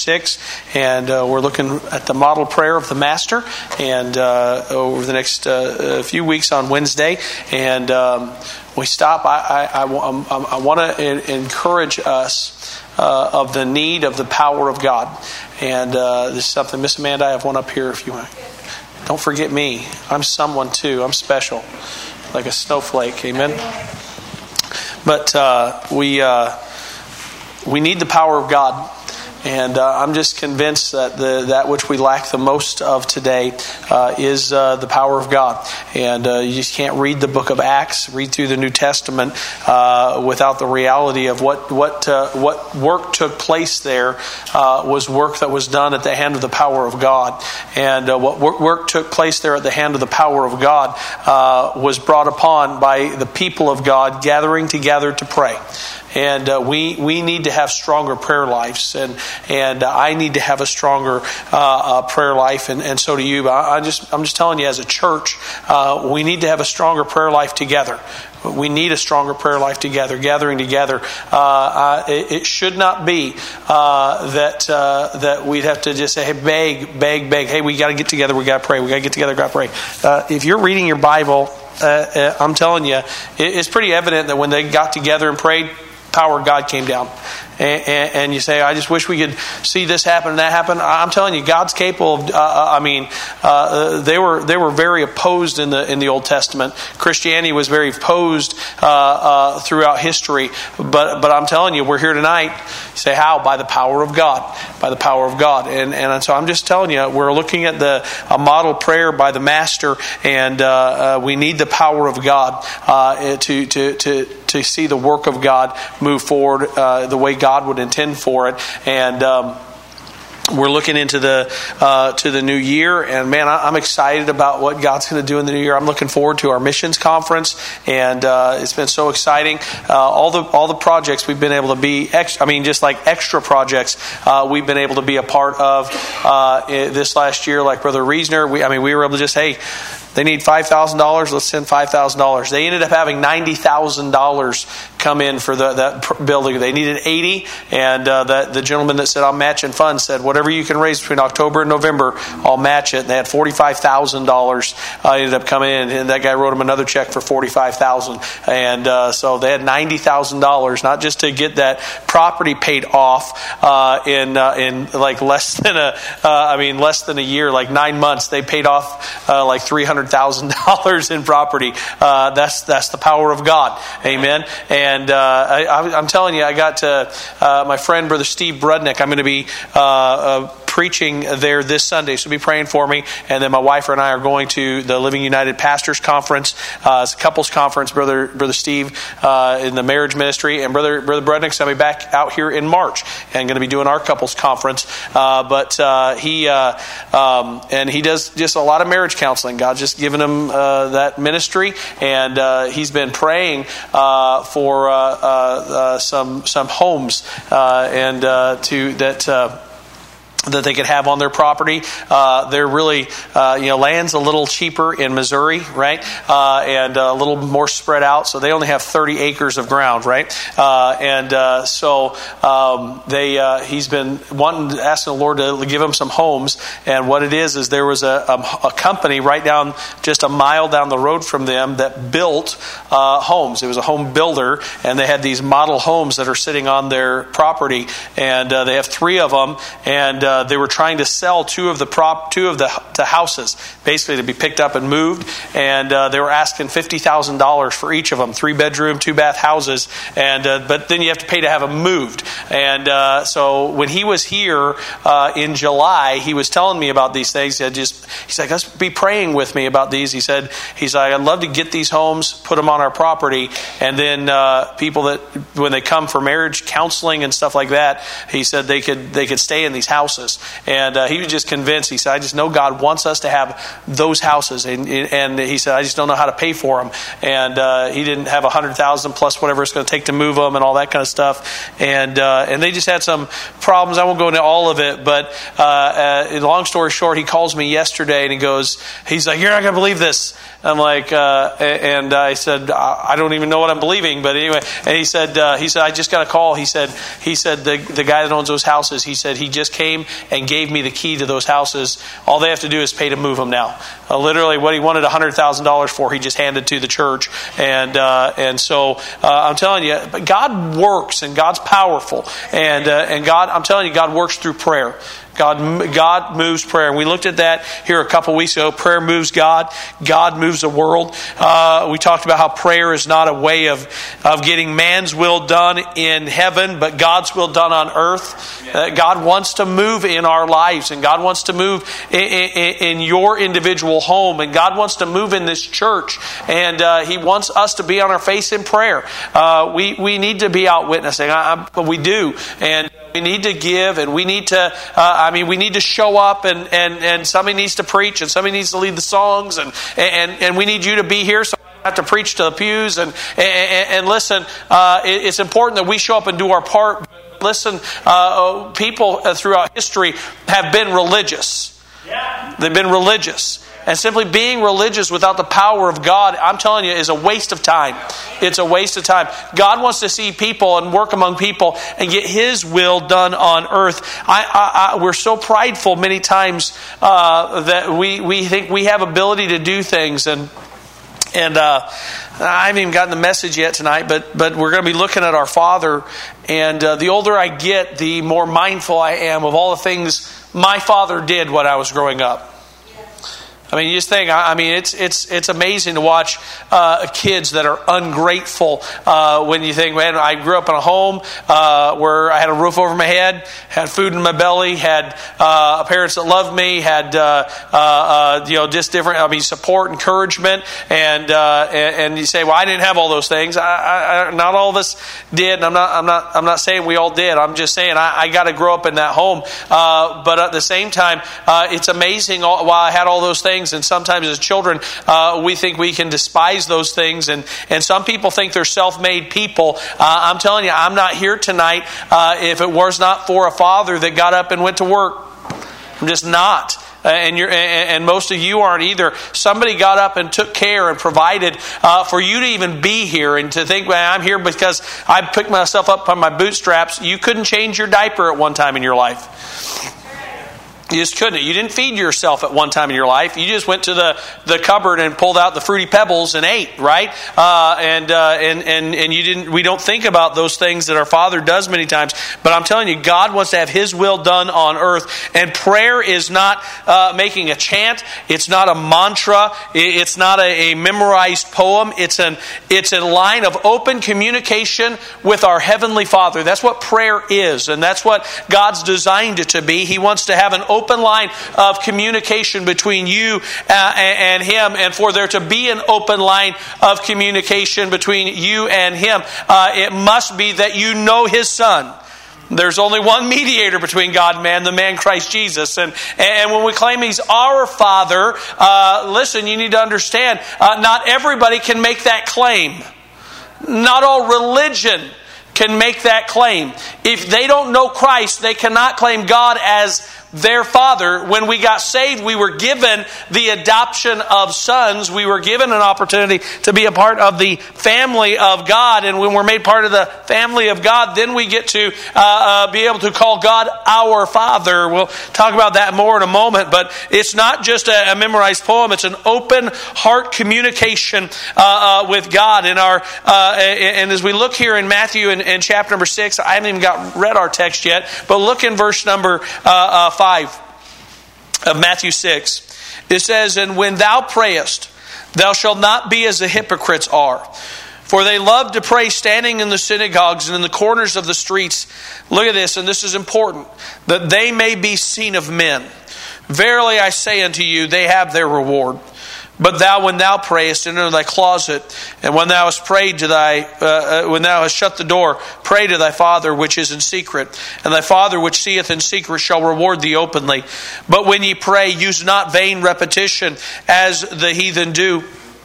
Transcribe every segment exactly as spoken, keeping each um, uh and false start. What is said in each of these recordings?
six, and uh, we're looking at the model prayer of the Master, and uh, over the next uh, few weeks on Wednesday, and um, we stop. I, I, I, I want to encourage us uh, of the need of the power of God, and uh, this is something, Miss Amanda, I have one up here if you want. Don't forget me. I'm someone too. I'm special, like a snowflake. Amen. But uh, we uh, we need the power of God. And uh, I'm just convinced that the, that which we lack the most of today uh, is uh, the power of God. And uh, you just can't read the book of Acts, read through the New Testament uh, without the reality of what what uh, what work took place there uh, was work that was done at the hand of the power of God. And uh, what work, work took place there at the hand of the power of God uh, was brought upon by the people of God gathering together to pray. And uh, we we need to have stronger prayer lives, and and uh, I need to have a stronger uh, uh, prayer life, and, and so do you. But I, I just I'm just telling you, as a church, uh, we need to have a stronger prayer life together. We need a stronger prayer life together, gathering together. Uh, uh, it, it should not be uh, that uh, that we'd have to just say, hey, beg, beg, beg. Hey, we got to get together. We got to pray. We got to get together. Got to pray. Uh, if you're reading your Bible, uh, uh, I'm telling you, it, it's pretty evident that when they got together and prayed, power of God came down. And, and, and you say, I just wish we could see this happen and that happen. I'm telling you, God's capable of. Uh, I mean, uh, they were they were very opposed in the in the Old Testament. Christianity was very opposed uh, uh, throughout history. But but I'm telling you, we're here tonight. You say, how? By the power of God. By the power of God. And and so I'm just telling you, we're looking at the a model prayer by the Master, and uh, uh, we need the power of God uh, to to to to see the work of God move forward uh, the way God God would intend for it. And um, we're looking into the uh, to the new year, and man, I, I'm excited about what God's going to do in the new year. I'm looking forward to our missions conference, and uh, it's been so exciting. Uh, all the all the projects we've been able to be, ex- I mean, just like extra projects, uh, we've been able to be a part of uh, this last year. Like Brother Reesner, we I mean, we were able to just hey. They need five thousand dollars. Let's send five thousand dollars. They ended up having ninety thousand dollars come in for the, that building. They needed eighty, and uh, the, the gentleman that said, I'm matching funds, said, whatever you can raise between October and November, I'll match it. And they had forty-five thousand dollars uh, ended up coming in, and that guy wrote him another check for forty-five thousand dollars. And uh, so they had ninety thousand dollars, not just to get that property paid off uh, in uh, in like less than a, uh, I mean, less than a year, like nine months. They paid off uh, like three hundred thousand dollars in property. Uh, that's that's the power of God. Amen. And uh, I, I'm telling you, I got to, uh, my friend Brother Steve Brudnick. I'm going to be uh, uh, preaching there this Sunday, so be praying for me. And then my wife and I are going to the Living United Pastors Conference. Uh, it's a couples conference. Brother Brother Steve uh, in the marriage ministry, and Brother Brother Brudnick's going to be back out here in March and going to be doing our couples conference. Uh, but uh, he uh, um, and he does just a lot of marriage counseling. God just given him uh, that ministry, and uh, he's been praying uh, for uh, uh, uh, some some homes uh, and uh, to that. Uh, that they could have on their property. Uh, they're really, uh, you know, land's a little cheaper in Missouri, right? Uh, and a little more spread out. So they only have thirty acres of ground, right? Uh, and uh, so um, they, uh, he's been wanting, asking the Lord to give him some homes. And what it is, is there was a, a, a company right down, just a mile down the road from them that built uh, homes. It was a home builder, and they had these model homes that are sitting on their property. And uh, they have three of them, and uh, Uh, they were trying to sell two of the prop, two of the, the houses, basically to be picked up and moved, and uh, they were asking fifty thousand dollars for each of them, three bedroom, two bath houses, and uh, but then you have to pay to have them moved. And uh, so when he was here uh, in July, he was telling me about these things. He said, just he's like, let's be praying with me about these. He said, he's like, I'd love to get these homes, put them on our property, and then uh, people that when they come for marriage counseling and stuff like that, he said they could they could stay in these houses. houses. And uh, he was just convinced. He said, I just know God wants us to have those houses. And, and he said, I just don't know how to pay for them. And uh, he didn't have one hundred thousand dollars plus whatever it's going to take to move them and all that kind of stuff. And uh, and they just had some problems. I won't go into all of it, but uh, uh, long story short, he calls me yesterday and he goes, he's like, you're not going to believe this. I'm like, uh, and I said, I don't even know what I'm believing, but anyway. And he said, uh, he said, I just got a call. He said, he said the the guy that owns those houses, he said he just came and gave me the key to those houses. All they have to do is pay to move them now. Uh, literally, what he wanted one hundred thousand dollars for, he just handed to the church. And uh, and so uh, I'm telling you, but God works and God's powerful, and uh, and God, I'm telling you, God works through prayer. God, God moves prayer. And we looked at that here a couple weeks ago. Prayer moves God. God moves the world. Uh, we talked about how prayer is not a way of, of getting man's will done in heaven, but God's will done on earth. Uh, God wants to move in our lives, and God wants to move in, in, in your individual home, and God wants to move in this church, and uh, He wants us to be on our face in prayer. Uh, we, we need to be out witnessing. I, I, we do. And we need to give, and we need to, uh, I mean, we need to show up, and, and, and somebody needs to preach, and somebody needs to lead the songs, and, and, and we need you to be here so I don't have to preach to the pews. And, and, and listen, uh, it's important that we show up and do our part. Listen, uh, people throughout history have been religious. They've been religious. And simply being religious without the power of God, I'm telling you, is a waste of time. It's a waste of time. God wants to see people and work among people and get His will done on earth. I, I, I, we're so prideful many times uh, that we, we think we have ability to do things. And and uh, I haven't even gotten the message yet tonight, but but we're going to be looking at our Father. And uh, the older I get, the more mindful I am of all the things my father did when I was growing up. I mean, you just think, I mean, it's it's it's amazing to watch uh, kids that are ungrateful uh, when you think, man, I grew up in a home uh, where I had a roof over my head, had food in my belly, had uh, parents that loved me, had, uh, uh, uh, you know, just different, I mean, support, encouragement, and, uh, and and you say, well, I didn't have all those things. I, I, not all of us did, and I'm not I'm not, I'm not saying we all did. I'm just saying I, I got to grow up in that home. Uh, but at the same time, uh, it's amazing all, while I had all those things. And sometimes as children, uh, we think we can despise those things. And, and some people think they're self-made people. Uh, I'm telling you, I'm not here tonight uh, if it was not for a father that got up and went to work. I'm just not. Uh, and you're, and, and most of you aren't either. Somebody got up and took care and provided uh, for you to even be here, and to think, well, I'm here because I picked myself up by my bootstraps. You couldn't change your diaper at one time in your life. You just couldn't. You didn't feed yourself at one time in your life. You just went to the, the cupboard and pulled out the Fruity Pebbles and ate, right? Uh, and, uh, and and and you didn't. We don't think about those things that our Father does many times. But I'm telling you, God wants to have His will done on earth. And prayer is not uh, making a chant. It's not a mantra. It's not a, a memorized poem. It's an it's a line of open communication with our Heavenly Father. That's what prayer is, and that's what God's designed it to be. He wants to have an open line of communication between you uh, and Him, and for there to be an open line of communication between you and Him, uh, it must be that you know His Son. There's only one mediator between God and man, the man Christ Jesus. And, and when we claim He's our Father, uh, listen, you need to understand, uh, not everybody can make that claim. Not all religion can make that claim. If they don't know Christ, they cannot claim God as their Father. When we got saved, we were given the adoption of sons. We were given an opportunity to be a part of the family of God. And when we're made part of the family of God, then we get to uh, uh, be able to call God our Father. We'll talk about that more in a moment. But it's not just a, a memorized poem. It's an open heart communication uh, uh, with God. In our uh, and as we look here in Matthew in, in chapter number six, I haven't even got read our text yet, but look in verse number uh, uh, five. Of Matthew six. It says, and when thou prayest, thou shalt not be as the hypocrites are. For they love to pray standing in the synagogues and in the corners of the streets. Look at this, and this is important. That they may be seen of men. Verily I say unto you, they have their reward. But thou, when thou prayest, enter thy closet, and when thou hast prayed to thy, uh, when thou hast shut the door, pray to thy Father which is in secret, and thy Father which seeth in secret shall reward thee openly. But when ye pray, use not vain repetition, as the heathen do,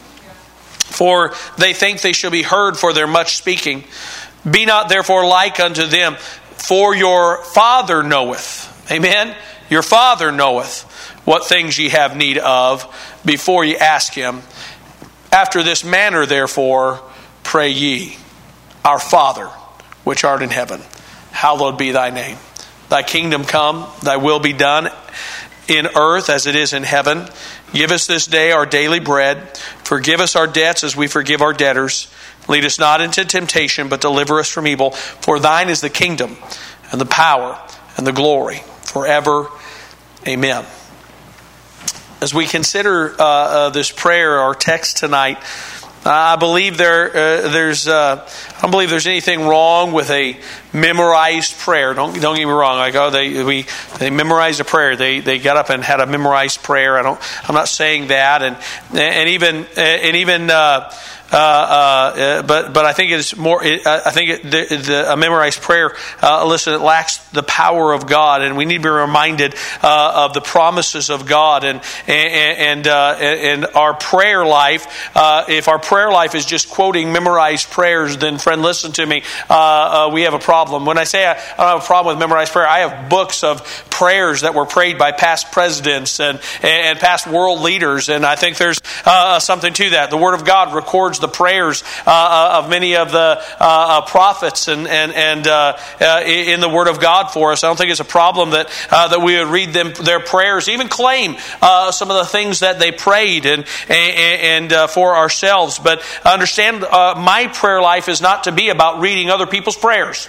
for they think they shall be heard for their much speaking. Be not therefore like unto them, for your Father knoweth. Amen. Your Father knoweth what things ye have need of before ye ask Him. After this manner, therefore, pray ye. Our Father, which art in heaven, hallowed be thy name. Thy kingdom come, thy will be done in earth as it is in heaven. Give us this day our daily bread. Forgive us our debts as we forgive our debtors. Lead us not into temptation, but deliver us from evil. For thine is the kingdom, and the power, and the glory, forever. Amen. As we consider uh, uh, this prayer, our text tonight, uh, I believe there uh, there's uh, I don't believe there's anything wrong with a memorized prayer. Don't don't get me wrong. Like oh they we they memorized a prayer. They they got up and had a memorized prayer. I don't. I'm not saying that. And and even and even. Uh, Uh, uh, but but I think it's more. It, I think it, the, the, a memorized prayer, uh, listen, it lacks the power of God, and we need to be reminded uh, of the promises of God, and and and, uh, and our prayer life. Uh, if our prayer life is just quoting memorized prayers, then friend, listen to me. Uh, uh, we have a problem. When I say I, I don't have a problem with memorized prayer, I have books of prayers that were prayed by past presidents and and past world leaders, and I think there's uh, something to that. The Word of God records the prayers uh, of many of the uh, prophets and and and uh, uh, in the Word of God for us. I don't think it's a problem that uh, that we would read them their prayers, even claim uh, some of the things that they prayed and and, and uh, for ourselves. But understand, uh, my prayer life is not to be about reading other people's prayers.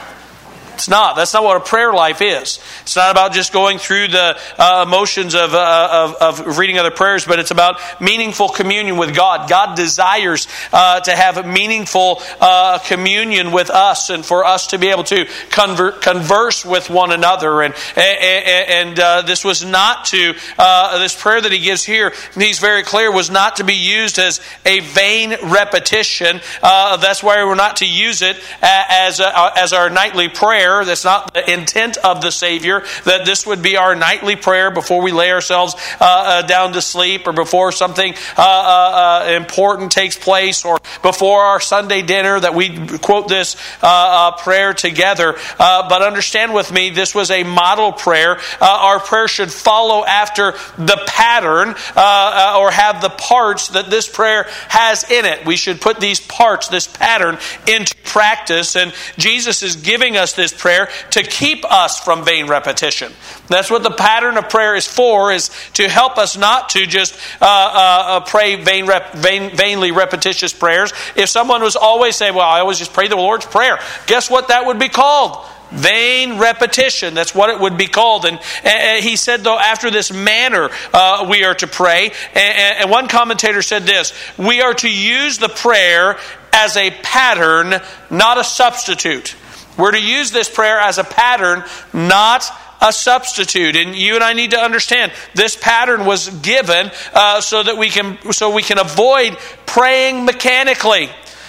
It's not. That's not what a prayer life is. It's not about just going through the uh, emotions of, uh, of of reading other prayers, but it's about meaningful communion with God. God desires uh, to have meaningful uh, communion with us, and for us to be able to conver- converse with one another. And and, and uh, this was not to uh, this prayer that he gives here. He's very clear, was not to be used as a vain repetition. Uh, that's why we're not to use it as a, as our nightly prayer. That's not the intent of the Savior, that this would be our nightly prayer before we lay ourselves uh, uh, down to sleep, or before something uh, uh, important takes place, or before our Sunday dinner, that we quote this uh, uh, prayer together. Uh, but understand with me, this was a model prayer. Uh, our prayer should follow after the pattern uh, uh, or have the parts that this prayer has in it. We should put these parts, this pattern, into practice. And Jesus is giving us this prayer to keep us from vain repetition. That's what the pattern of prayer is for, is to help us not to just uh, uh, pray vain, rep, vain, vainly repetitious prayers. If someone was always saying, well, I always just pray the Lord's Prayer, guess what that would be called? Vain repetition. That's what it would be called. And, and he said, though, after this manner uh, we are to pray. And, and one commentator said this: we are to use the prayer as a pattern, not a substitute. We're to use this prayer as a pattern, not a substitute. And you and I need to understand, this pattern was given uh, so that we can so we can avoid praying mechanically.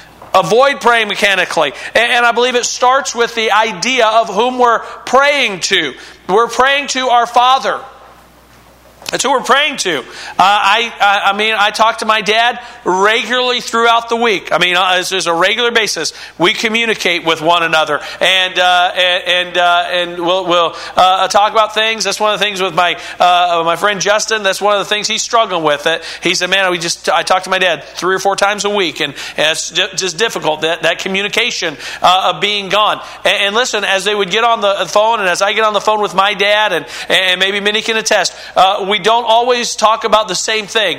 Avoid praying mechanically. And, and I believe it starts with the idea of whom we're praying to. We're praying to our Father. That's who we're praying to. Uh, I, I, I mean, I talk to my dad regularly throughout the week. I mean, it's just a regular basis. We communicate with one another, and uh, and and, uh, and we'll we'll uh, talk about things. That's one of the things with my uh, my friend Justin. That's one of the things he's struggling with. That he said, "Man, we just I talk to my dad three or four times a week, and, and it's just difficult that that communication uh, of being gone." And, and listen, as they would get on the phone, and as I get on the phone with my dad, and and maybe Minnie can attest, uh, we. We don't always talk about the same thing.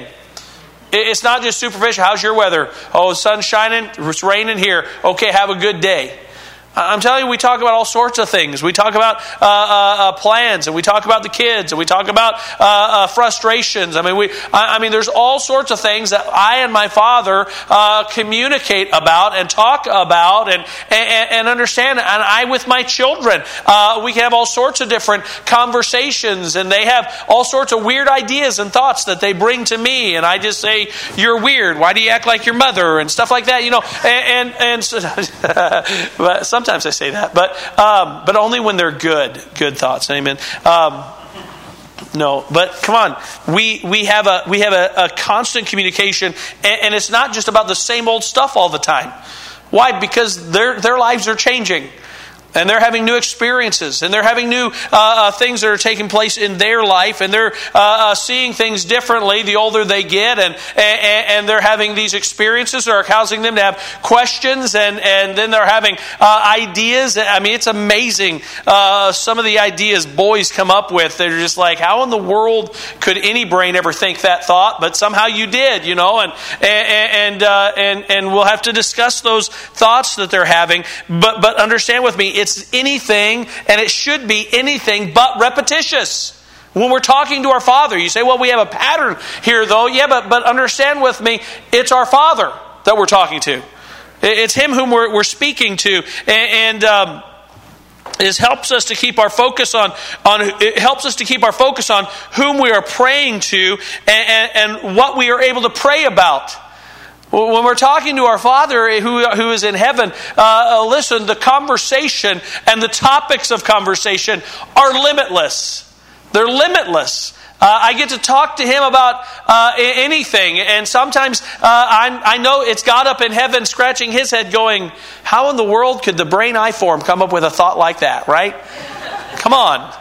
It's not just superficial. How's your weather? Oh, the sun's shining. It's raining here. Okay, have a good day. I'm telling you, we talk about all sorts of things. We talk about uh, uh, uh, plans, and we talk about the kids, and we talk about uh, uh, frustrations. I mean, we. I, I mean, there's all sorts of things that I and my Father uh, communicate about and talk about and and, and understand. And I with my children, uh, we can have all sorts of different conversations, and they have all sorts of weird ideas and thoughts that they bring to me, and I just say, "You're weird. Why do you act like your mother?" and stuff like that. You know, and and, and so, but sometimes. Sometimes I say that, but um, but only when they're good, good thoughts. Amen. Um, no, but come on, we we have a we have a, a constant communication, and, and it's not just about the same old stuff all the time. Why? Because their their lives are changing. And they're having new experiences, and they're having new uh, uh, things that are taking place in their life, and they're uh, uh, seeing things differently the older they get, and, and and they're having these experiences that are causing them to have questions, and, and then they're having uh, ideas. I mean, it's amazing uh, some of the ideas boys come up with. They're just like, how in the world could any brain ever think that thought? But somehow you did, you know, and and and uh, and, and we'll have to discuss those thoughts that they're having. But but understand with me, it's anything, and it should be anything but repetitious. When we're talking to our Father, you say, well, we have a pattern here, though. Yeah, but, but understand with me, it's our Father that we're talking to. It's Him whom we're, we're speaking to. And, and um, it helps us to keep our focus on, on it helps us to keep our focus on whom we are praying to and, and, and what we are able to pray about. When we're talking to our Father who, who is in heaven, uh, listen, the conversation and the topics of conversation are limitless. They're limitless. Uh, I get to talk to Him about uh, anything, and sometimes uh, I, I know it's God up in heaven scratching His head going, how in the world could the brain I form come up with a thought like that, right? Come on. Uh,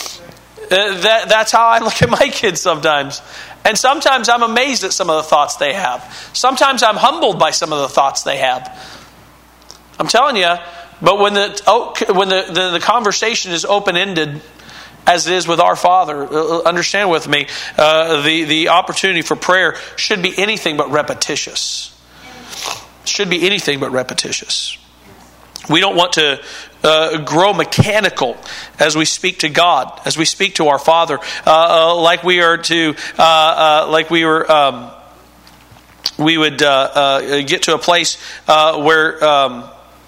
that, that's how I look at my kids sometimes. And sometimes I'm amazed at some of the thoughts they have. Sometimes I'm humbled by some of the thoughts they have. I'm telling you, but when the oh, when the, the, the conversation is open-ended, as it is with our Father, understand with me, uh, the, the opportunity for prayer should be anything but repetitious. Should be anything but repetitious. We don't want to uh, grow mechanical as we speak to God, as we speak to our Father, uh, uh, like we are to, uh, uh, like we were, um, we would uh, uh, get to a place uh, where um,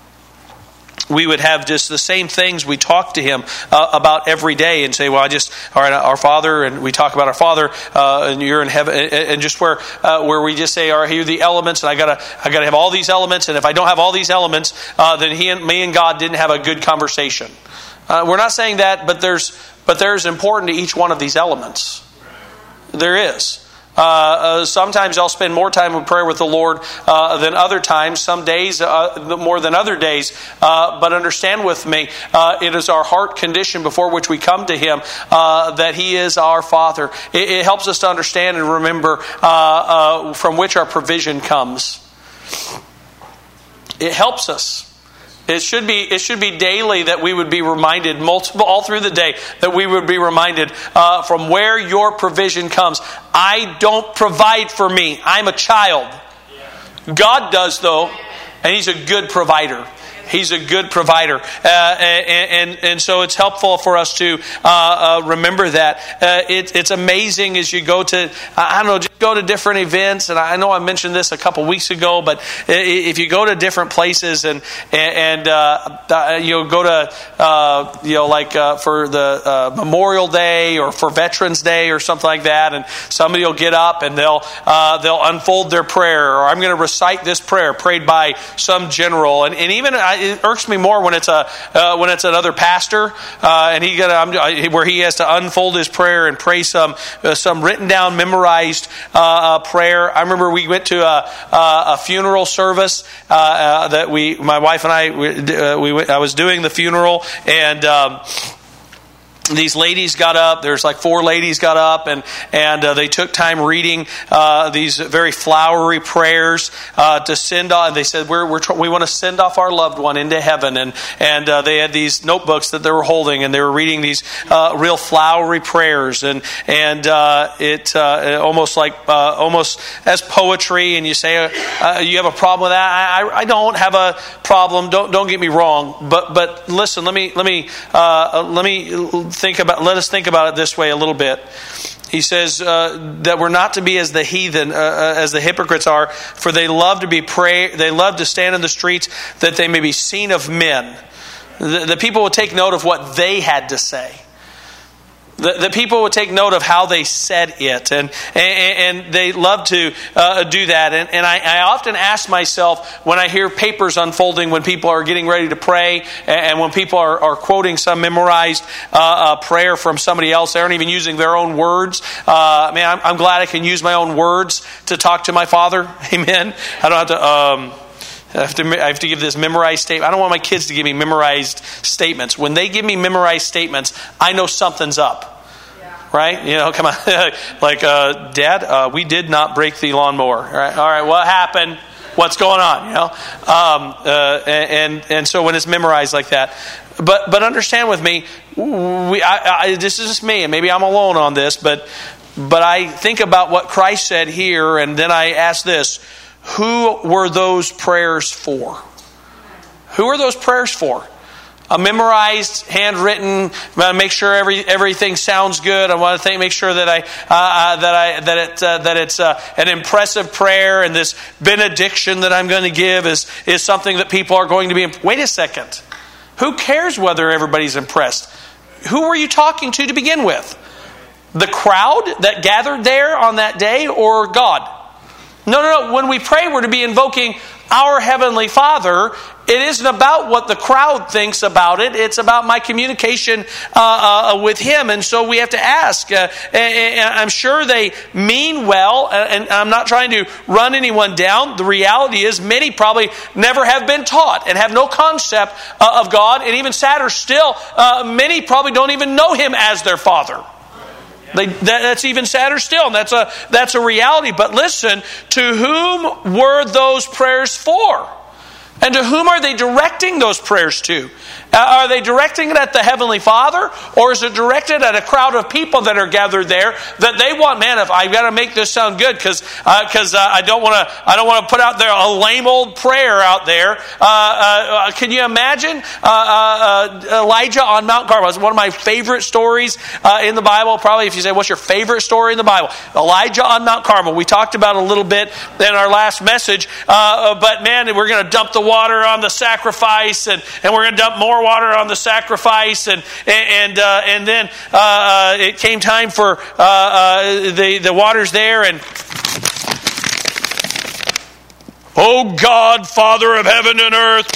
we would have just the same things we talk to Him uh, about every day, and say, "Well, I just, all right, our Father," and we talk about our Father, uh, and you're in heaven, and, and just where uh, where we just say, "All right, here are the elements, and I gotta I gotta have all these elements, and if I don't have all these elements, uh, then He and me and God didn't have a good conversation." Uh, we're not saying that, but there's but there's important to each one of these elements. There is. Uh, uh, sometimes I'll spend more time in prayer with the Lord uh, than other times. Some days uh, more than other days. Uh, but understand with me, uh, it is our heart condition before which we come to Him uh, that He is our Father. It, it helps us to understand and remember uh, uh, from which our provision comes. It helps us. It should be it should be daily that we would be reminded, multiple all through the day, that we would be reminded uh, from where your provision comes. I don't provide for me. I'm a child. God does, though, and He's a good provider. He's a good provider. Uh, and, and, and so it's helpful for us to uh, uh, remember that. Uh, it, it's amazing as you go to, I don't know, just go to different events. And I know I mentioned this a couple weeks ago, but if you go to different places and, and uh, you know, go to, uh, you know, like uh, for the uh, Memorial Day or for Veterans Day or something like that, and somebody will get up and they'll, uh, they'll unfold their prayer, or I'm going to recite this prayer prayed by some general. And, and even I, it irks me more when it's a uh, when it's another pastor uh, and he got um, where he has to unfold his prayer and pray some uh, some written down, memorized uh, uh, prayer. I remember we went to a, a funeral service uh, uh, that we, my wife and I, we, uh, we went, I was doing the funeral, and. Um, these ladies got up. There's like four ladies got up, and and uh, they took time reading uh, these very flowery prayers uh, to send off. They said we're, we're we want to send off our loved one into heaven, and and uh, they had these notebooks that they were holding, and they were reading these uh, real flowery prayers, and and uh, it uh, almost like uh, almost as poetry. And you say uh, you have a problem with that? I, I don't have a problem. Don't don't get me wrong, but but listen. Let me let me uh, let me. Think about. Let us think about it this way a little bit. He says uh, that we're not to be as the heathen, uh, uh, as the hypocrites are, for they love to be pray. They love to stand in the streets that they may be seen of men. The, the people would take note of what they had to say. The, the people would take note of how they said it, and and, and they love to uh, do that. And, and I, I often ask myself when I hear papers unfolding, when people are getting ready to pray, and, and when people are, are quoting some memorized uh, uh, prayer from somebody else, they aren't even using their own words. Uh, man, I'm, I'm glad I can use my own words to talk to my Father. Amen. I don't have to... Um, I have, to, I have to give this memorized statement. I don't want my kids to give me memorized statements. When they give me memorized statements, I know something's up. Yeah. Right? You know, come on. Like, uh, Dad, uh, we did not break the lawnmower. All right, all right, what happened? What's going on? You know, um, uh, and and so when it's memorized like that, but but understand with me, we I, I, this is just me, and maybe I'm alone on this, but but I think about what Christ said here, and then I ask this. Who were those prayers for? Who are those prayers for? A memorized, handwritten. Make sure every everything sounds good. I want to think, make sure that I uh, uh, that I that it uh, that it's uh, an impressive prayer, and this benediction that I'm going to give is is something that people are going to be. Wait a second. Who cares whether everybody's impressed? Who were you talking to to begin with? The crowd that gathered there on that day, or God? No, no, no. When we pray, we're to be invoking our Heavenly Father. It isn't about what the crowd thinks about it. It's about my communication uh, uh, with Him. And so we have to ask. Uh, and, and I'm sure they mean well, and I'm not trying to run anyone down. The reality is many probably never have been taught and have no concept uh, of God. And even sadder still, uh, many probably don't even know Him as their Father. They, that, that's even sadder still. And that's a that's a reality. But listen, to whom were those prayers for? And to whom are they directing those prayers to? Uh, are they directing it at the Heavenly Father? Or is it directed at a crowd of people that are gathered there that they want, man, if I've got to make this sound good because because uh, uh, I don't want to I don't want to put out there a lame old prayer out there. Uh, uh, can you imagine uh, uh, Elijah on Mount Carmel? It's one of my favorite stories uh, in the Bible. Probably if you say, what's your favorite story in the Bible? Elijah on Mount Carmel. We talked about it a little bit in our last message. Uh, but man, we're going to dump the water on the sacrifice, and, and we're going to dump more water on the sacrifice, and and uh, and then uh, uh, it came time for uh, uh, the the waters there, and oh God, Father of heaven and earth.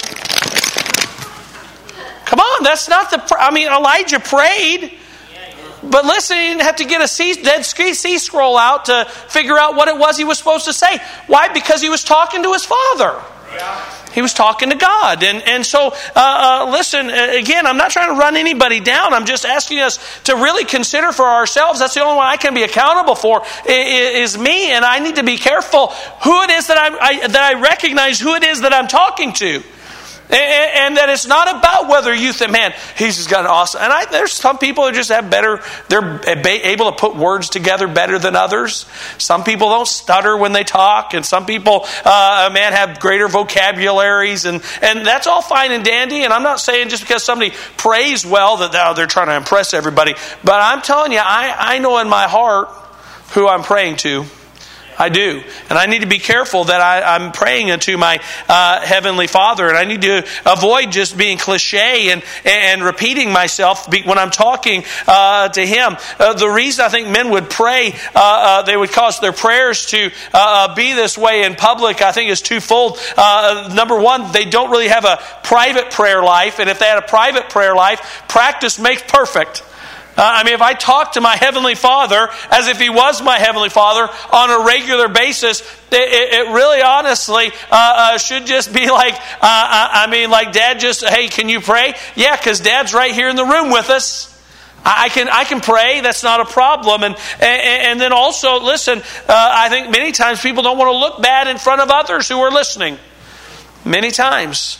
Come on, that's not the. I mean, Elijah prayed. But listen, he didn't have to get a sea, Dead Sea Scroll out to figure out what it was he was supposed to say. Why? Because he was talking to his Father. He was talking to God. And and so, uh, uh, listen, again, I'm not trying to run anybody down. I'm just asking us to really consider for ourselves. That's the only one I can be accountable for is me. And I need to be careful who it is that I, I that I recognize who it is that I'm talking to. And, and that it's not about whether you think, man, he's just got an awesome... And I, there's some people who just have better... They're able to put words together better than others. Some people don't stutter when they talk. And some people, uh, man, have greater vocabularies. And, and that's all fine and dandy. And I'm not saying just because somebody prays well that oh, they're trying to impress everybody. But I'm telling you, I, I know in my heart who I'm praying to. I do. And I need to be careful that I, I'm praying unto my uh, Heavenly Father. And I need to avoid just being cliche and, and repeating myself when I'm talking uh, to Him. Uh, the reason I think men would pray, uh, uh, they would cause their prayers to uh, be this way in public, I think is twofold. Uh, number one, they don't really have a private prayer life. And if they had a private prayer life, practice makes perfect. Uh, I mean, if I talk to my Heavenly Father as if He was my Heavenly Father on a regular basis, it, it, it really honestly uh, uh, should just be like, uh, I mean, like Dad just, hey, can you pray? Yeah, because Dad's right here in the room with us. I can I can pray. That's not a problem. And and, and then also, listen, uh, I think many times people don't want to look bad in front of others who are listening. Many times.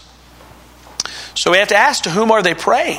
So we have to ask, to whom are they praying?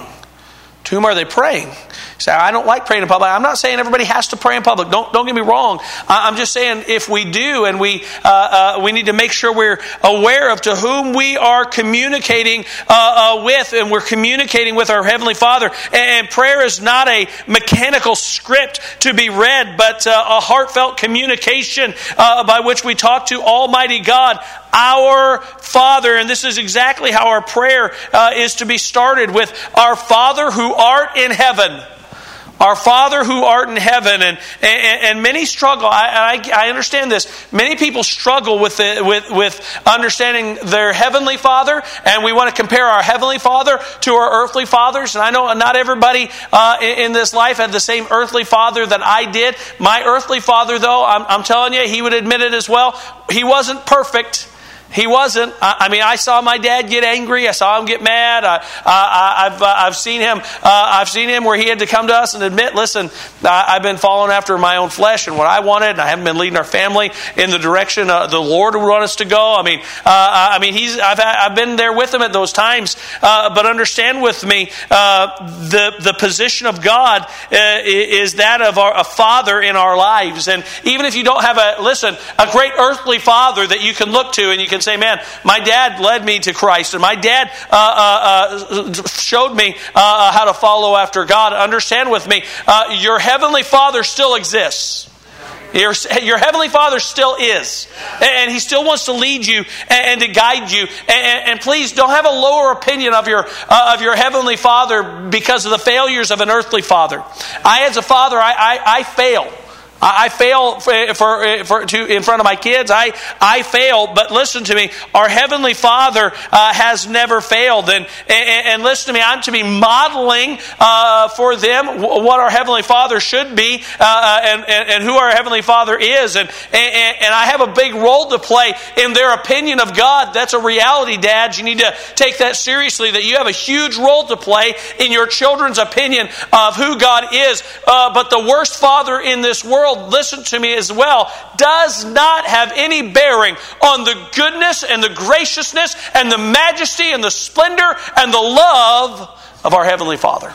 To whom are they praying? Say, I don't like praying in public. I'm not saying everybody has to pray in public. Don't don't get me wrong. I'm just saying if we do, and we uh, uh, we need to make sure we're aware of to whom we are communicating uh, uh, with, and we're communicating with our Heavenly Father. And prayer is not a mechanical script to be read, but uh, a heartfelt communication uh, by which we talk to Almighty God, our Father. And this is exactly how our prayer uh, is to be started, with our Father who art in heaven. Our Father who art in heaven. And and, and many struggle. I, I I understand this. Many people struggle with the, with with understanding their Heavenly Father, and we want to compare our Heavenly Father to our earthly fathers. And I know not everybody uh, in, in this life had the same earthly father that I did. My earthly father, though, I'm, I'm telling you, he would admit it as well. He wasn't perfect. He wasn't. I mean, I saw my dad get angry. I saw him get mad. I, I, I've, uh, I've seen him. Uh, I've seen him where he had to come to us and admit, "Listen, I, I've been following after my own flesh and what I wanted, and I haven't been leading our family in the direction uh, the Lord would want us to go." I mean, uh, I mean, he's. I've, I've been there with him at those times. Uh, but understand with me, uh, the the position of God uh, is that of our, a father in our lives. And even if you don't have a listen, a great earthly father that you can look to and you can say, "Man, my dad led me to Christ, and my dad uh, uh, uh, showed me uh, how to follow after God." Understand with me, uh, your Heavenly Father still exists. Your, your Heavenly Father still is. And He still wants to lead you and, and to guide you. And, and please don't have a lower opinion of your uh, of your Heavenly Father because of the failures of an earthly father. I, as a father, I, I, I fail. I fail for, for, for to in front of my kids. I I fail, but listen to me. Our Heavenly Father uh, has never failed, and, and and listen to me. I'm to be modeling uh, for them what our Heavenly Father should be, uh, and, and and who our Heavenly Father is, and, and and I have a big role to play in their opinion of God. That's a reality, dads. You need to take that seriously. That you have a huge role to play in your children's opinion of who God is. Uh, but the worst father in this world, listen to me as well, does not have any bearing on the goodness and the graciousness and the majesty and the splendor and the love of our Heavenly Father.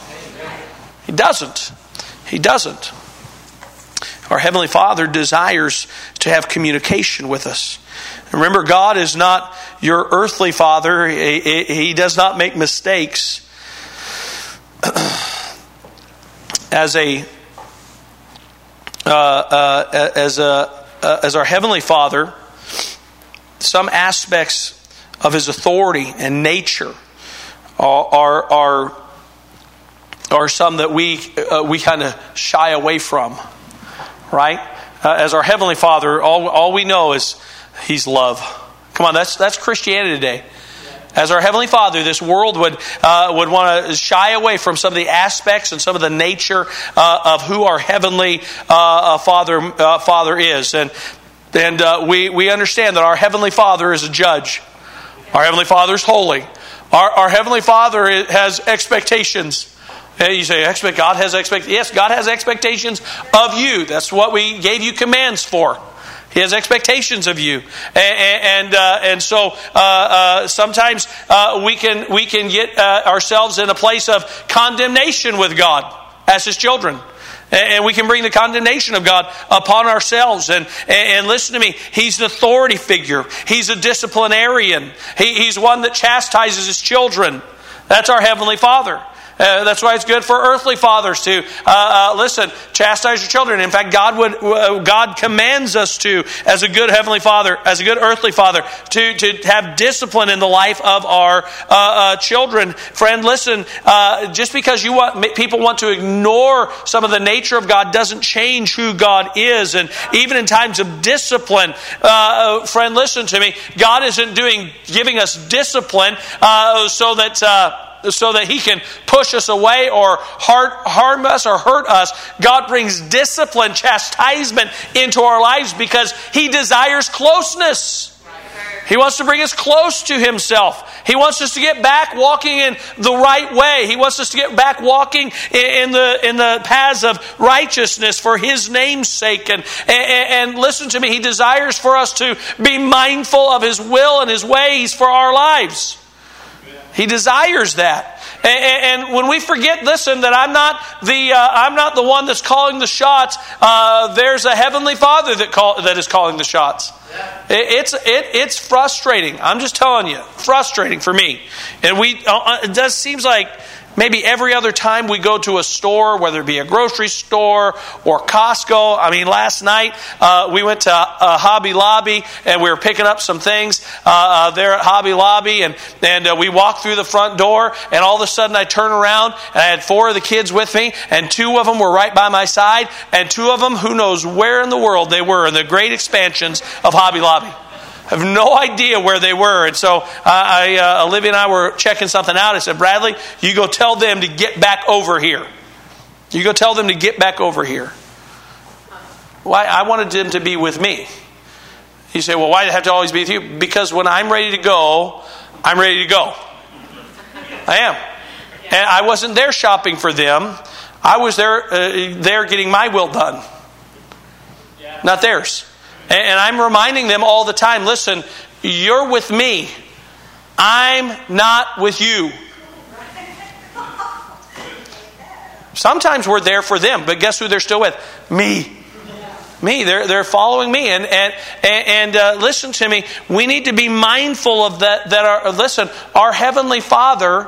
He doesn't. He doesn't. Our Heavenly Father desires to have communication with us. Remember, God is not your earthly father. He, he does not make mistakes. As a Uh, uh, as a uh, as our Heavenly Father, some aspects of His authority and nature are are are, are some that we uh, we kind of shy away from, right? Uh, as our Heavenly Father, all all we know is He's love. Come on, that's that's Christianity today. As our Heavenly Father, this world would uh, would want to shy away from some of the aspects and some of the nature uh, of who our Heavenly uh, Father uh, Father is, and and uh, we we understand that our Heavenly Father is a judge. Our Heavenly Father is holy. Our our Heavenly Father has expectations. And you say, "Expect God has expectations." Yes, God has expectations of you. That's what we gave you commands for. He has expectations of you, and and, uh, and so uh, uh, sometimes uh, we can we can get uh, ourselves in a place of condemnation with God as His children, and we can bring the condemnation of God upon ourselves. And and, and listen to me, He's an authority figure. He's a disciplinarian. He, he's one that chastises His children. That's our Heavenly Father. Uh, that's why it's good for earthly fathers to uh, uh, listen, chastise your children. In fact, God would uh, God commands us to, as a good heavenly father, as a good earthly father, to to have discipline in the life of our uh, uh, children. Friend, listen. Uh, just because you want people want to ignore some of the nature of God doesn't change who God is. And even in times of discipline, uh, friend, listen to me. God isn't doing giving us discipline uh, so that. Uh, so that He can push us away or harm us or hurt us. God brings discipline, chastisement into our lives because He desires closeness. He wants to bring us close to Himself. He wants us to get back walking in the right way. He wants us to get back walking in the in the paths of righteousness for His name's sake. And, and, and listen to me, He desires for us to be mindful of His will and His ways for our lives. He desires that. And, and when we forget, listen, that I'm not the uh, I'm not the one that's calling the shots. Uh, there's a heavenly Father that call, that is calling the shots. It, it's it, it's frustrating. I'm just telling you, frustrating for me. And we uh, it does seems like maybe every other time we go to a store, whether it be a grocery store or Costco. I mean, last night uh, we went to uh, Hobby Lobby and we were picking up some things uh, uh, there at Hobby Lobby. And, and uh, we walked through the front door and all of a sudden I turn around and I had four of the kids with me and two of them were right by my side. And two of them, who knows where in the world they were in the great expansions of Hobby Lobby. I have no idea where they were. And so uh, I, uh, Olivia and I were checking something out. I said, Bradley, you go tell them to get back over here. You go tell them to get back over here. Why? I wanted them to be with me. You say, well, why do I have to always be with you? Because when I'm ready to go, I'm ready to go. I am. And I wasn't there shopping for them. I was there, uh, there getting my will done. Not theirs. And I'm reminding them all the time, listen, you're with me. I'm not with you. Sometimes we're there for them, but guess who they're still with? Me. Me. They're they're following me. And and and uh, listen to me. We need to be mindful of that. That our listen, our Heavenly Father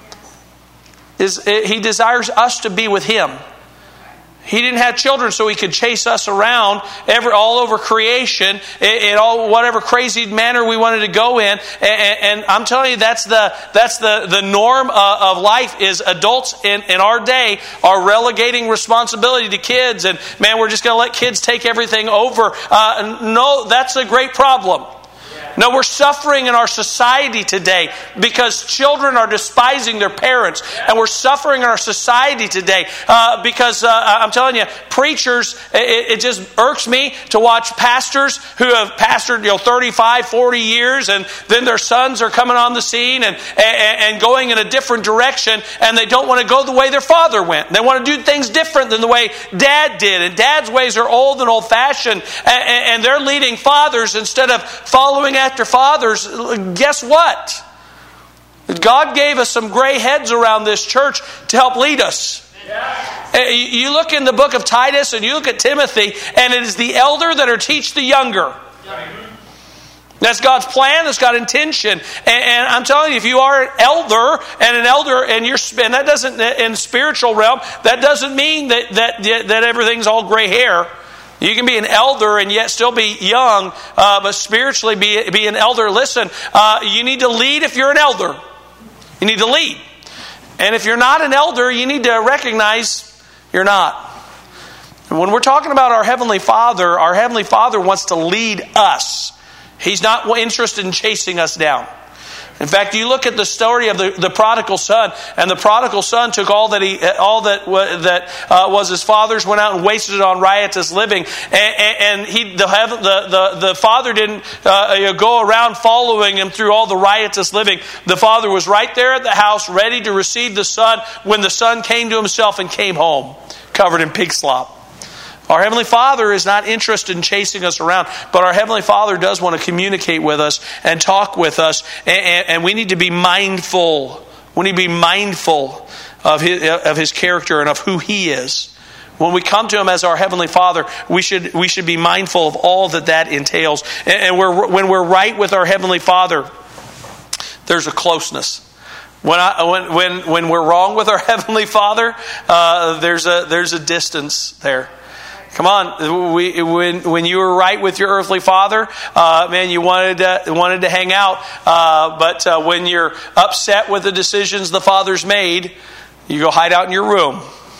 is He desires us to be with Him. He didn't have children so He could chase us around every, all over creation in, in all whatever crazy manner we wanted to go in. And, and I'm telling you, that's the that's the, the norm uh, of life. Is adults in, in our day are relegating responsibility to kids, and man, we're just going to let kids take everything over. Uh, no, that's a great problem. No, we're suffering in our society today because children are despising their parents. And we're suffering in our society today uh, because, uh, I'm telling you, preachers, it, it just irks me to watch pastors who have pastored, you know, thirty-five, forty years, and then their sons are coming on the scene and, and, and going in a different direction, and they don't want to go the way their father went. They want to do things different than the way Dad did. And Dad's ways are old and old-fashioned, and, and they're leading fathers instead of following after fathers. Guess what? God gave us some gray heads around this church to help lead us. Yeah. You look in the book of Titus and you look at Timothy, and it is the elder that are teach the younger. Yeah. That's God's plan. That's God's intention. And, and I'm telling you, if you are an elder and an elder, and you're and that doesn't in spiritual realm, that doesn't mean that that that everything's all gray hair. You can be an elder and yet still be young, uh, but spiritually be, be an elder. Listen, uh, you need to lead if you're an elder. You need to lead. And if you're not an elder, you need to recognize you're not. And when we're talking about our Heavenly Father, our Heavenly Father wants to lead us. He's not interested in chasing us down. In fact, you look at the story of the, the prodigal son, and the prodigal son took all that he, all that that uh, was his father's, went out and wasted it on riotous living, and, and he, the, the the the father didn't uh, go around following him through all the riotous living. The father was right there at the house, ready to receive the son when the son came to himself and came home, covered in pig slop. Our Heavenly Father is not interested in chasing us around, but our Heavenly Father does want to communicate with us and talk with us, and, and, and we need to be mindful. We need to be mindful of his, of His character and of who He is. When we come to Him as our Heavenly Father, we should we should be mindful of all that that entails. And, and we're, when we're right with our Heavenly Father, there's a closeness. When I when when when we're wrong with our Heavenly Father, uh, there's a there's a distance there. Come on, we, when when you were right with your earthly father, uh, man, you wanted to, wanted to hang out. Uh, but uh, when you're upset with the decisions the father's made, you go hide out in your room.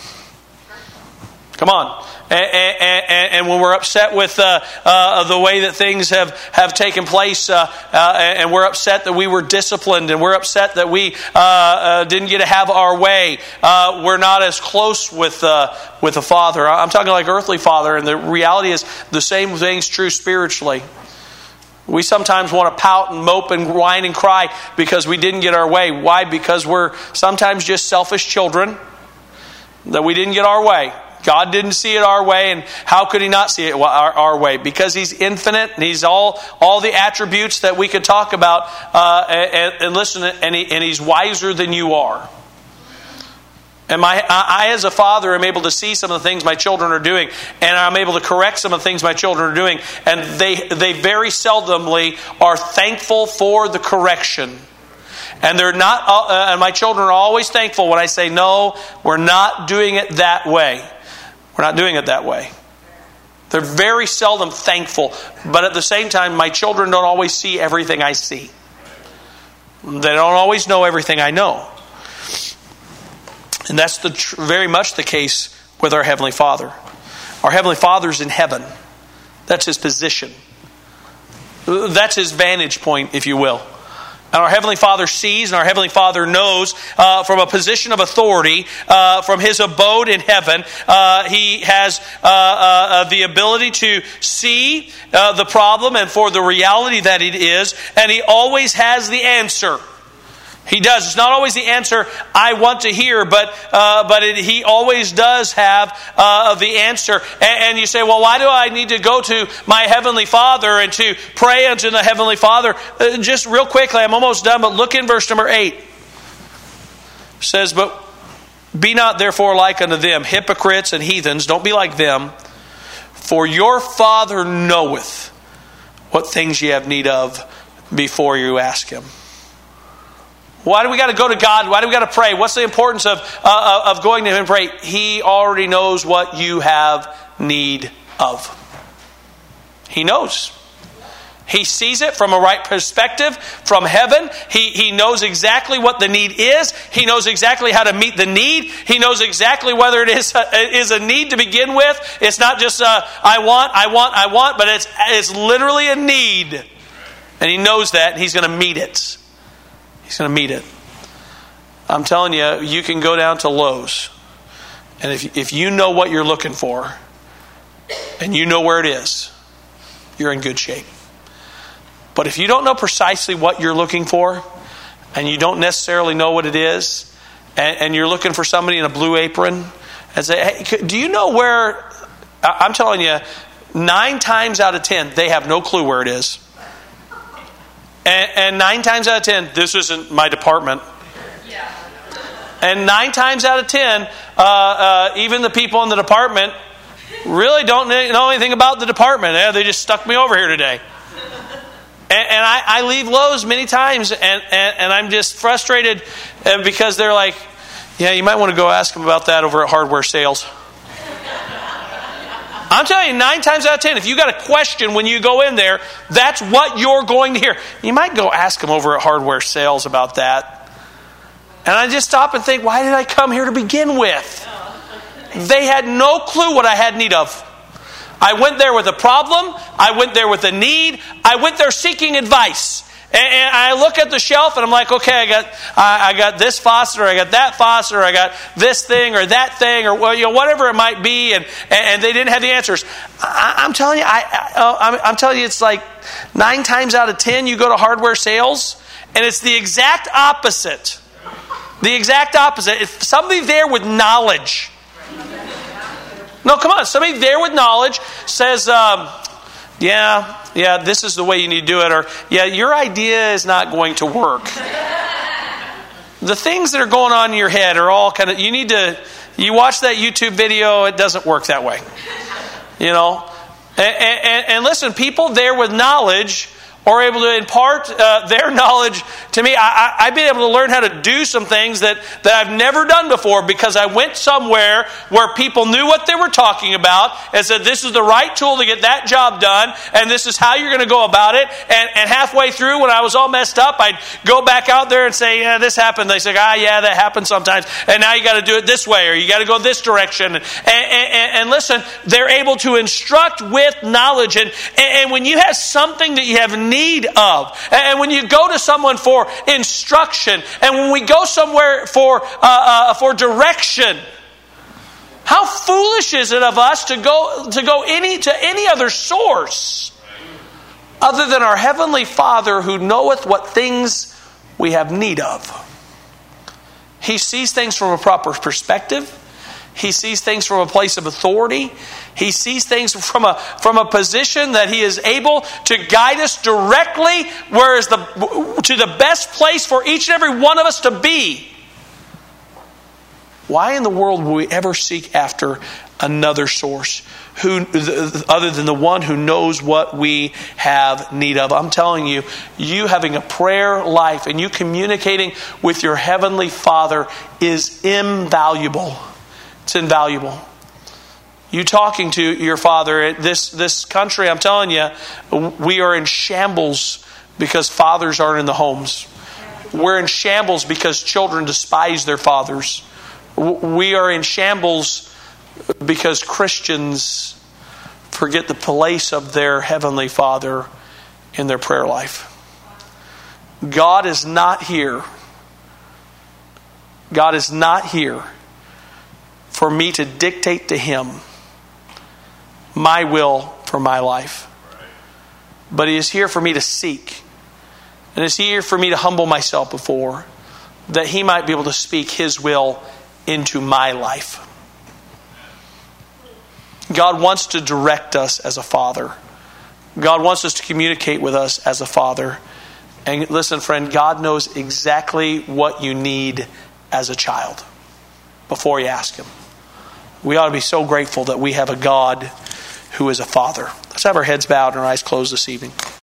Come on. And, and, and when we're upset with uh, uh, the way that things have, have taken place, uh, uh, and we're upset that we were disciplined, and we're upset that we uh, uh, didn't get to have our way, uh, we're not as close with uh, with the Father. I'm talking like earthly Father, and the reality is the same thing's true spiritually. We sometimes want to pout and mope and whine and cry because we didn't get our way. Why? Because we're sometimes just selfish children, that we didn't get our way. God didn't see it our way, and how could He not see it our, our way? Because He's infinite, and He's all all the attributes that we could talk about. Uh, and, and listen, and, he, and He's wiser than you are. And my, I, as a father, am able to see some of the things my children are doing, and I'm able to correct some of the things my children are doing. And they they very seldomly are thankful for the correction. And they're not. Uh, and my children are always thankful when I say, "No, we're not doing it that way. We're not doing it that way." They're very seldom thankful. But at the same time, my children don't always see everything I see. They don't always know everything I know. And that's the tr- very much the case with our Heavenly Father. Our Heavenly Father's in heaven. That's His position. That's His vantage point, if you will. And our Heavenly Father sees, and our Heavenly Father knows uh, from a position of authority, uh, from His abode in heaven. Uh, he has uh, uh, the ability to see uh, the problem and for the reality that it is. And He always has the answer. He does. It's not always the answer I want to hear, but uh, but it, He always does have uh, the answer. And, and you say, well, why do I need to go to my Heavenly Father and to pray unto the Heavenly Father? Uh, just real quickly, I'm almost done, but look in verse number eight. It says, but be not therefore like unto them, hypocrites and heathens. Don't be like them. For your Father knoweth what things ye have need of before you ask Him. Why do we got to go to God? Why do we got to pray? What's the importance of uh, of going to Him and pray? He already knows what you have need of. He knows. He sees it from a right perspective, from heaven. He, he knows exactly what the need is. He knows exactly how to meet the need. He knows exactly whether it is a, it is a need to begin with. It's not just a, I want, I want, I want, but it's, it's literally a need. And He knows that, and He's going to meet it. He's going to meet it. I'm telling you, you can go down to Lowe's, and if if you know what you're looking for, and you know where it is, you're in good shape. But if you don't know precisely what you're looking for, and you don't necessarily know what it is, and, and you're looking for somebody in a blue apron, and say, hey, do you know where? I'm telling you, nine times out of ten, they have no clue where it is. And, and nine times out of ten, this isn't my department. Yeah. And nine times out of ten, uh, uh, even the people in the department really don't know anything about the department. Yeah, they just stuck me over here today. And, and I, I leave Lowe's many times, and, and, and I'm just frustrated because they're like, yeah, you might want to go ask them about that over at Hardware Sales. I'm telling you, nine times out of ten, if you got a question when you go in there, that's what you're going to hear. You might go ask them over at Hardware Sales about that. And I just stop and think, why did I come here to begin with? They had no clue what I had need of. I went there with a problem. I went there with a need. I went there seeking advice. And, and I look at the shelf and I'm like, okay, I got I, I got this faucet, or I got that faucet, or I got this thing or that thing, or well, you know, whatever it might be, and, and they didn't have the answers. I, I'm telling you, I, I I'm, I'm telling you, it's like nine times out of ten, you go to Hardware Sales, and it's the exact opposite. The exact opposite. It's somebody there with knowledge. No, come on, somebody there with knowledge says, um, yeah, yeah, this is the way you need to do it. Or, yeah, your idea is not going to work. The things that are going on in your head are all kind of, you need to, you watch that YouTube video, it doesn't work that way. You know? And, and, and listen, people there with knowledge are able to impart uh, their knowledge to me. I, I, I've been able to learn how to do some things that, that I've never done before because I went somewhere where people knew what they were talking about and said, this is the right tool to get that job done, and this is how you're going to go about it. And, and halfway through, when I was all messed up, I'd go back out there and say, yeah, this happened. They say, ah, yeah, that happens sometimes. And now you got to do it this way, or you got to go this direction. And, and, and, and listen, they're able to instruct with knowledge. And, and when you have something that you have need need of, and when you go to someone for instruction, and when we go somewhere for uh, uh, for direction, how foolish is it of us to go to go any to any other source? other than our Heavenly Father who knoweth what things we have need of. He sees things from a proper perspective. He sees things from a place of authority. He sees things from a from a position that He is able to guide us directly where is the to the best place for each and every one of us to be. Why in the world would we ever seek after another source who other than the one who knows what we have need of? I'm telling you, you having a prayer life and you communicating with your Heavenly Father is invaluable. It's invaluable. You talking to your Father, this this country, I'm telling you, we are in shambles because fathers aren't in the homes. We're in shambles because children despise their fathers. We are in shambles because Christians forget the place of their Heavenly Father in their prayer life. God is not here. God is not here for me to dictate to Him my will for my life. But He is here for me to seek. And is here for me to humble myself before, that He might be able to speak His will into my life. God wants to direct us as a father. God wants us to communicate with us as a father. And listen, friend, God knows exactly what you need as a child before you ask Him. We ought to be so grateful that we have a God who is a father. Let's have our heads bowed and our eyes closed this evening.